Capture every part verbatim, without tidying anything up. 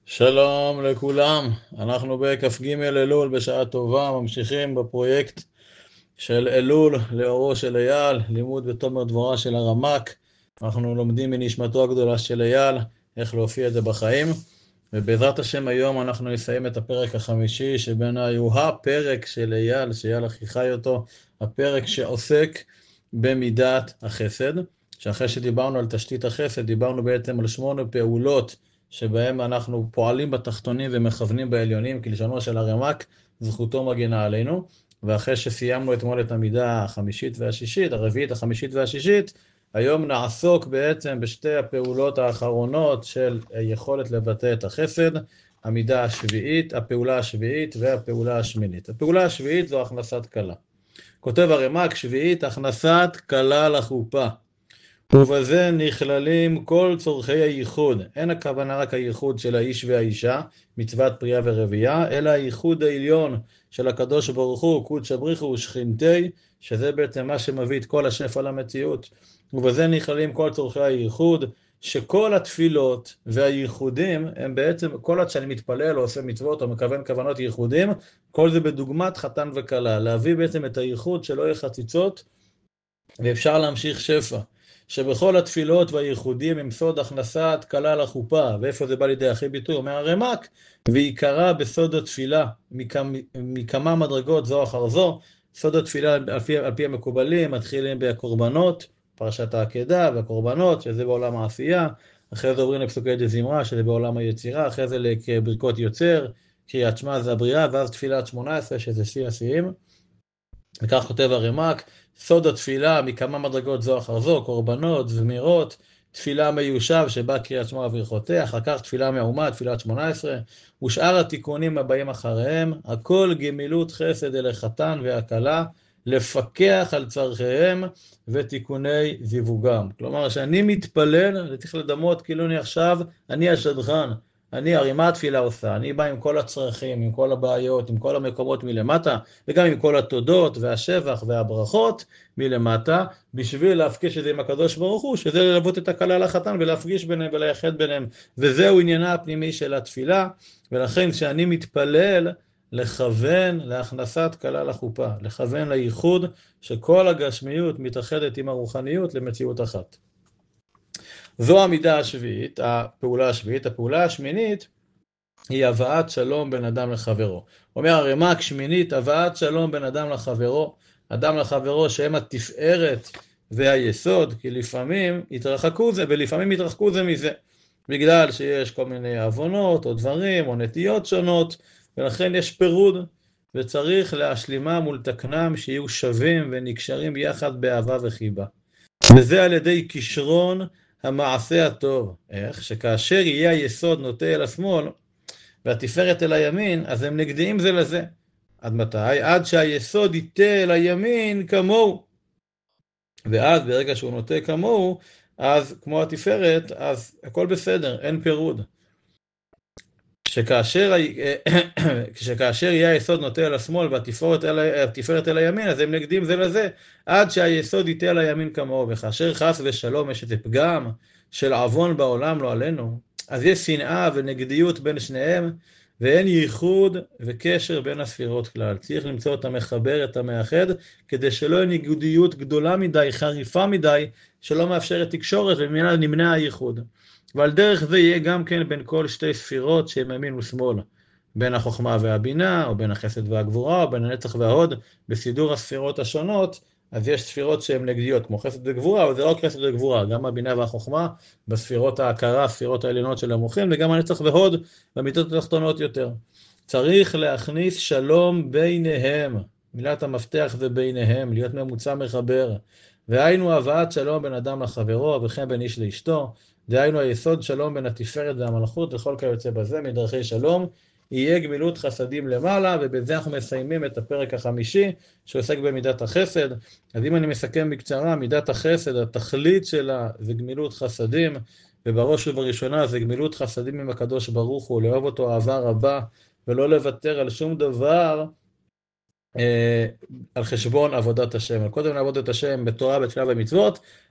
שלום לכולם, אנחנו בכ"ג אלול בשעה טובה, ממשיכים בפרויקט של אלול לאורו של אייל, לימוד בתומר דבורה של הרמ"ק. אנחנו לומדים מנשמתו הגדולה של אייל, איך להופיע את זה בחיים, ובעזרת השם היום אנחנו נסיים את הפרק החמישי, שבעיניי הוא הפרק של אייל, שאייל הכי חי אותו, הפרק שעוסק במידת החסד, שאחרי שדיברנו על תשתית החסד, דיברנו בעצם על שמונה פעולות, שבהם אנחנו פועלים בתחתונים ומכוונים בעליונים, כלשונו של הרמ"ק, זכותו מגנה עלינו. ואחרי שסיימנו אתמול את המידה החמישית והשישית, הרביעית, החמישית והשישית, היום נעסוק בעצם בשתי הפעולות האחרונות של יכולת לבטא את החסד, המידה השביעית, הפעולה השביעית והפעולה השמינית. הפעולה השביעית זו הכנסת כלה. כותב הרמ"ק, שביעית, הכנסת כלה לחופה. ובזה נכללים כל צורכי הייחוד. אין הכוונה רק הייחוד של האיש והאישה, מצוות פרייה ורבייה, אלא הייחוד העליון של הקדוש ברוך הוא, קודש בריחו ושכינתי, שזה בעצם מה שמביא את כל השפע למציאות. ובזה נכללים כל צורכי הייחוד, שכל התפילות והייחודים הם בעצם, כל עד שאני מתפלל או עושה מצוות או מכוון כוונות ייחודים, כל זה בדוגמת חתן וכלה, להביא בעצם את הייחוד שלא יהיה חציצות, ואפשר להמשיך שפע. שבכל התפילות והייחודים הם סוד הכנסת כלה לחופה, ואיפה זה בא לידי הכי ביטוי? אומר הרמ"ק, ועיקרה בסוד התפילה, מכמה, מכמה מדרגות זו אחר זו. סוד התפילה על פי, על פי המקובלים, מתחילים בקורבנות, פרשת העקדה והקורבנות, שזה בעולם העשייה, אחרי זה עוברים לפסוקי דזמרה, שזה בעולם היצירה, אחרי זה לברכות יוצר, קריאת שמע זה הבריאה, ואז תפילת שמונה עשרה, שזה שיא השיאים. וכך כותב הרמ"ק, סוד התפילה מכמה מדרגות זו אחר זו, קורבנות, זמירות, תפילה מיושב שבה קריאת שמע וברכותיה, אחר כך תפילה מעומה, תפילת שמונה עשרה, ושאר התיקונים הבאים אחריהם, הכל גמילות חסד אל החתן והכלה, לפקח על צרכיהם ותיקוני זיווגם. כלומר, שאני מתפלל, אני צריך לדמות כאילו אני עכשיו, אני השדכן, אני הרי מה התפילה עושה? אני בא עם כל הצרכים, עם כל הבעיות, עם כל המקומות מלמטה, וגם עם כל התודות והשבח והברכות מלמטה, בשביל להפגיש את זה עם הקדוש ברוך הוא, שזה ללוות את הכלה לחתן ולהפגיש ביניהם ולייחד ביניהם, וזהו עניינה הפנימי של התפילה. ולכן כשאני מתפלל, לכוון להכנסת כלה לחופה, לכוון לייחוד שכל הגשמיות מתאחדת עם הרוחניות למציאות אחת. זו המידה השביעית, הפעולה השביעית. הפעולה השמינית היא הבאת שלום בין אדם לחברו. אומר הרמ"ק, שמינית, הבאת שלום בין אדם לחברו, אדם לחברו שהם התפארת והיסוד, כי לפעמים התרחקו זה, ולפעמים התרחקו זה מזה, בגלל שיש כל מיני עוונות או דברים או נטיות שונות, ולכן יש פירוד, וצריך להשלימה מול תקנם שיהיו שווים ונקשרים יחד באהבה וחיבה. וזה על ידי כישרון המעשה הטוב. איך? שכאשר יהיה היסוד נוטה אל השמאל, והתפארת אל הימין, אז הם נגדיים זה לזה. עד מתי? עד שהיסוד ייטה אל הימין כמוהו. ואז ברגע שהוא נוטה כמוהו, אז כמו התפארת, אז הכל בסדר, אין פירוד. שכאשר, שכאשר יהיה היסוד נוטה אל השמאל והתפארת אל, התפארת אל הימין, אז הם נגדים זה לזה, עד שהיסוד ייטה אל הימין כמוהו. וכאשר חס ושלום יש איזה פגם של עוון בעולם, לא עלינו, אז יש שנאה ונגדיות בין שניהם, ואין ייחוד וקשר בין הספירות כלל. צריך למצוא את המחבר, את המאחד, כדי שלא יהיה ניגודיות גדולה מדי, חריפה מדי, שלא מאפשרת תקשורת, וממילא נמנע הייחוד. ועל דרך זה יהיה גם כן בין כל שתי ספירות שהן ימין ושמאל, בין החוכמה והבינה, או בין החסד והגבורה, או בין הנצח וההוד, בסידור הספירות השונות. אז יש ספירות שהן נגדיות, כמו חסד וגבורה, אבל זה לא רק חסד וגבורה, גם הבינה והחוכמה, בספירות ההכרה, הספירות העליונות של המוחים, וגם הנצח והוד, במידות התחתונות יותר. צריך להכניס שלום ביניהם, מילת המפתח זה ביניהם, להיות ממוצע מחבר, והיינו הבאת שלום בין אדם לחברו, וכן בין איש לאשתו, דהיינו היסוד שלום בין התפארת והמלכות, וכל כיוצא בזה, מדרכי שלום, יהיה גמילות חסדים למעלה. ובזה אנחנו מסיימים את הפרק החמישי, שעוסק במידת החסד. אז אם אני מסכם בקצרה, מידת החסד, התכלית שלה זה גמילות חסדים, ובראש ובראשונה זה גמילות חסדים עם הקדוש ברוך הוא, לאהוב אותו אהבה רבה, ולא לוותר על שום דבר, על חשבון עבודת השם. קודם לעבוד את השם בתורה, בתפילה ומצוות,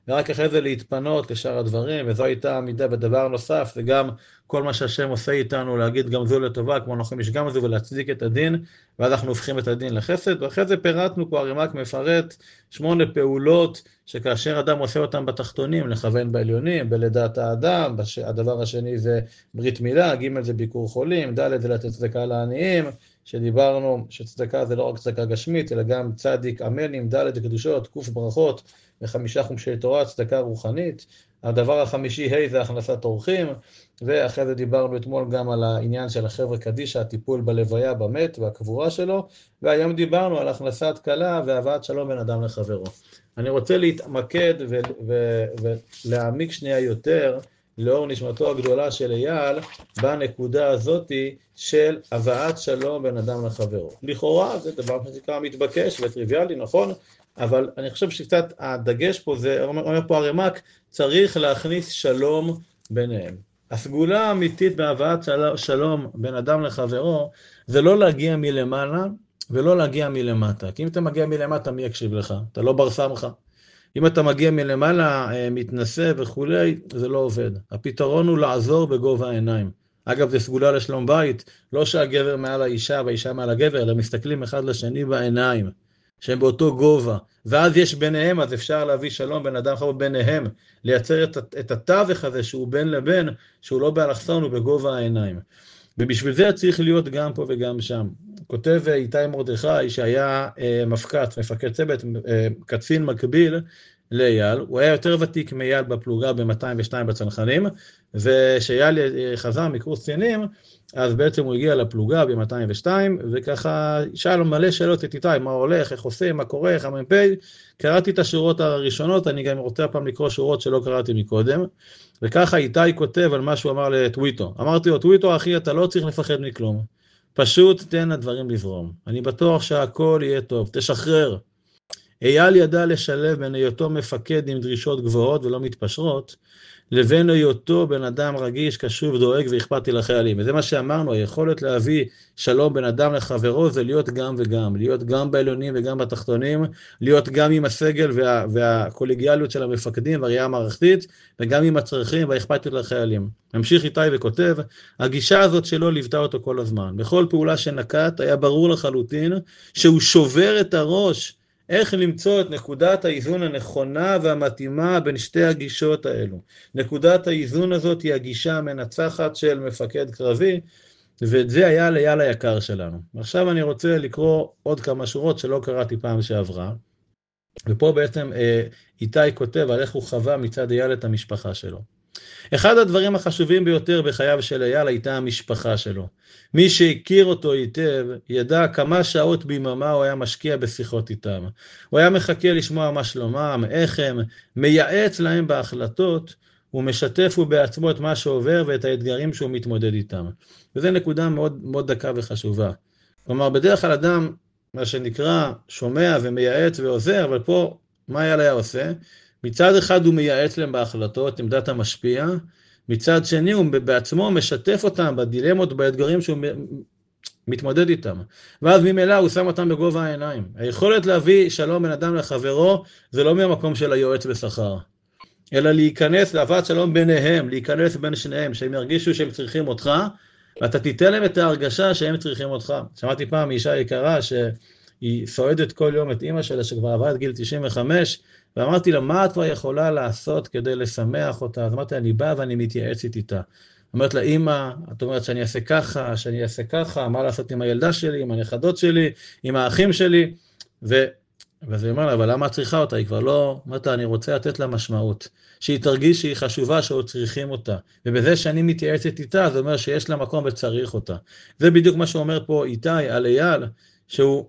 ורק אחרי זה להתפנות לשאר הדברים, וזו הייתה המידה. בדבר נוסף, זה גם כל מה שהשם עושה איתנו, להגיד גם זו לטובה, כמו אנחנו משגם זו, ולהצדיק את הדין, ואז אנחנו הופכים את הדין לחסד. ואחרי זה פירטנו פה, הרמ"ק מפרט שמונה פעולות, שכאשר אדם עושה אותם בתחתונים, לכוון בעליונים, בלידת האדם, הדבר השני זה ברית מילה, ג' זה ביקור חולים, ד' זה לתת צדקה לעניים, שדיברנו שצדקה זה לא רק צדקה גשמית, אלא גם צדיק אמנים, ד' קדושות, ק' ברכות, וחמישה חומשי תורה, צדקה רוחנית. הדבר החמישי, ה' זה הכנסת אורחים, ואחרי זה דיברנו אתמול גם על העניין של החבר'ה קדישא, הטיפול בלוויה, במת והקבורה שלו, והיום דיברנו על הכנסת כלה והבאת שלום בין אדם לחברו. אני רוצה להתמקד ולהעמיק שנייה יותר, לאור נשמתו הגדולה של אייל, בנקודה הזאת של הבאת שלום בין אדם לחברו. לכאורה זה דבר שנקרא מתבקש וטריוויאלי, נכון? אבל אני חושב שקצת הדגש פה, זה אומר פה הרמ"ק, צריך להכניס שלום ביניהם. הסגולה האמיתית בהבאת שלום בין אדם לחברו, זה לא להגיע מלמעלה ולא להגיע מלמטה. כי אם אתה מגיע מלמטה, מי יקשיב לך? אתה לא בר סמכא. אם אתה מגיע מלמעלה, מתנשא וכולי, זה לא עובד. הפתרון הוא לעזור בגובה העיניים. אגב, זה סגולה לשלום בית, לא שהגבר מעל האישה והאישה מעל הגבר, אלא מסתכלים אחד לשני בעיניים, שהם באותו גובה. ואז יש ביניהם, אז אפשר להביא שלום בין אדם חברו ביניהם, לייצר את, את התווך הזה שהוא בין לבין, שהוא לא באלכסון, הוא בגובה העיניים. ובשביל זה צריך להיות גם פה וגם שם. כותב איתי מרדכי שהיה אה, מפקד, מפקד צוות, אה, קצין מקביל לאייל, הוא היה יותר ותיק מאייל בפלוגה ב-מאתיים ושתיים בצנחנים, ושאייל חזר מקורס קצינים, אז בעצם הוא הגיע לפלוגה ב-מאתיים ושתיים, וככה שאל לו מלא שאלות את איתי, מה הולך, איך עושה, מה קורה, איך המ"פ, קראתי את השורות הראשונות, אני גם רוצה הפעם לקרוא שורות שלא קראתי מקודם, וככה איתי כותב על מה שהוא אמר לטוויטו. אמרתי לו, טוויטו אחי, אתה לא צריך לפחד מכלום, פשוט תן הדברים לזרום. אני בטוח שהכל יהיה טוב, תשחרר. אייל ידע לשלב בין היותו מפקד עם דרישות גבוהות ולא מתפשרות, לבין היותו בן אדם רגיש, קשוב, דואג ואכפתי לחיילים. וזה מה שאמרנו, היכולת להביא שלום בין אדם לחברו, זה להיות גם וגם, להיות גם בעליונים וגם בתחתונים, להיות גם עם הסגל וה, והקולגיאליות של המפקדים והראייה המערכתית, וגם עם הצרכים והאכפתיות לחיילים. ממשיך איתי וכותב, הגישה הזאת שלו ליוותה אותו כל הזמן. בכל פעולה שנקט היה ברור לחלוטין שהוא שובר את הראש, איך למצוא את נקודת האיזון הנכונה והמתאימה בין שתי הגישות האלו. נקודת האיזון הזאת היא הגישה המנצחת של מפקד קרבי, ואת זה היה לאייל היקר שלנו. עכשיו אני רוצה לקרוא עוד כמה שורות שלא קראתי פעם שעברה, ופה בעצם איתי כותב על איך הוא חווה מצד אייל את המשפחה שלו. אחד הדברים החשובים ביותר בחייו של אייל הייתה המשפחה שלו. מי שהכיר אותו היטב ידע כמה שעות ביממה הוא היה משקיע בשיחות איתם. הוא היה מחכה לשמוע מה שלומם, איך הם, מייעץ להם בהחלטות, הוא משתף בעצמו את מה שעובר ואת האתגרים שהוא מתמודד איתם. וזו נקודה מאוד, מאוד דקה וחשובה. כלומר, בדרך כלל אדם, מה שנקרא, שומע ומייעץ ועוזר, אבל פה מה אייל היה עושה? מצד אחד הוא מייעץ להם בהחלטות, עמדת המשפיע, מצד שני הוא בעצמו משתף אותם בדילמות, באתגרים שהוא מתמודד איתם. ואז ממילא הוא שם אותם בגובה העיניים. היכולת להביא שלום בין אדם לחברו, זה לא מהמקום של היועץ בשכר, אלא להיכנס להבאת שלום ביניהם, להיכנס בין שניהם, שהם ירגישו שהם צריכים אותך, ואתה תיתן להם את ההרגשה שהם צריכים אותך. שמעתי פעם מאישה יקרה שהיא סועדת כל יום את אמא שלה שכבר עברה את גיל תשעים וחמש, ואמרתי לה, מה את כבר יכולה לעשות כדי לשמח אותה? אז אמרתי לה, אני באה ואני מתייעצת איתה. אמרת לה, אמא, את אומרת שאני אעשה ככה, שאני אעשה ככה, מה לעשות עם הילדה שלי, עם הנכדות שלי, עם האחים שלי, ו... ואז היא אומר לה, אבל למה את צריכה אותה? היא כבר לא, אמרת לה, אני רוצה לתת לה משמעות, שהיא תרגיש שהיא חשובה, שעוד צריכים אותה, ובזה שאני מתייעצת איתה, זה אומר שיש לה מקום וצריך אותה. זה בדיוק מה שאומר פה איתי על אייל, שהוא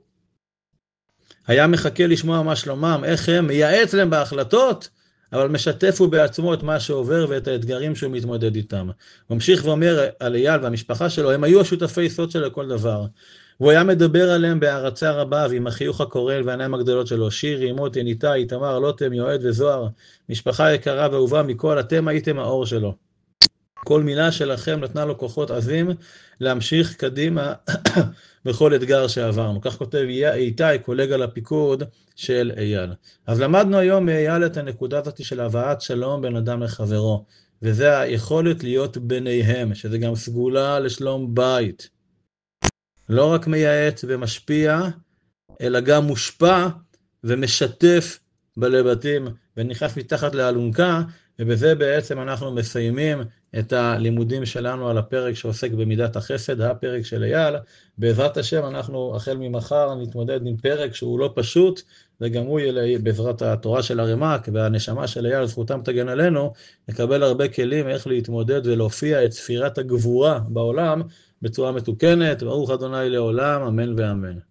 היה מחכה לשמוע מה שלומם, איך הם, מייעץ להם בהחלטות, אבל משתף הוא בעצמו את מה שעובר ואת האתגרים שהוא מתמודד איתם. הוא ממשיך ואומר על אייל והמשפחה שלו, הם היו השותפי סוד שלו לכל דבר. הוא היה מדבר עליהם בהערצה רבה, ועם החיוך הקורל והעיניים הגדולות שלו, שירי, מוטי, ניתאי, איתמר, לוטם, יועד וזוהר, משפחה יקרה ואהובה מכל, אתם הייתם האור שלו. כל מילה שלכם נתנה לו כוחות עזים להמשיך קדימה בכל אתגר שעברנו. כך כותב איתי, קולגה לפיקוד של אייל. אז למדנו היום מאייל את הנקודה הזאת של הבאת שלום בין אדם לחברו, וזה היכולת להיות ביניהם, שזה גם סגולה לשלום בית. לא רק מייעץ ומשפיע, אלא גם מושפע ומשתף בלבטים ונכנס מתחת לאלונקה, ובזה בעצם אנחנו מסיימים את הלימודים שלנו על הפרק שעוסק במידת החסד, הפרק של אייל. בעזרת השם אנחנו החל ממחר נתמודד עם פרק שהוא לא פשוט, וגם הוא יהיה בעזרת התורה של הרמ"ק והנשמה של אייל, זכותם תגן עלינו, נקבל הרבה כלים איך להתמודד ולהופיע את ספירת הגבורה בעולם בצורה מתוקנת. ברוך ה' לעולם, אמן ואמן.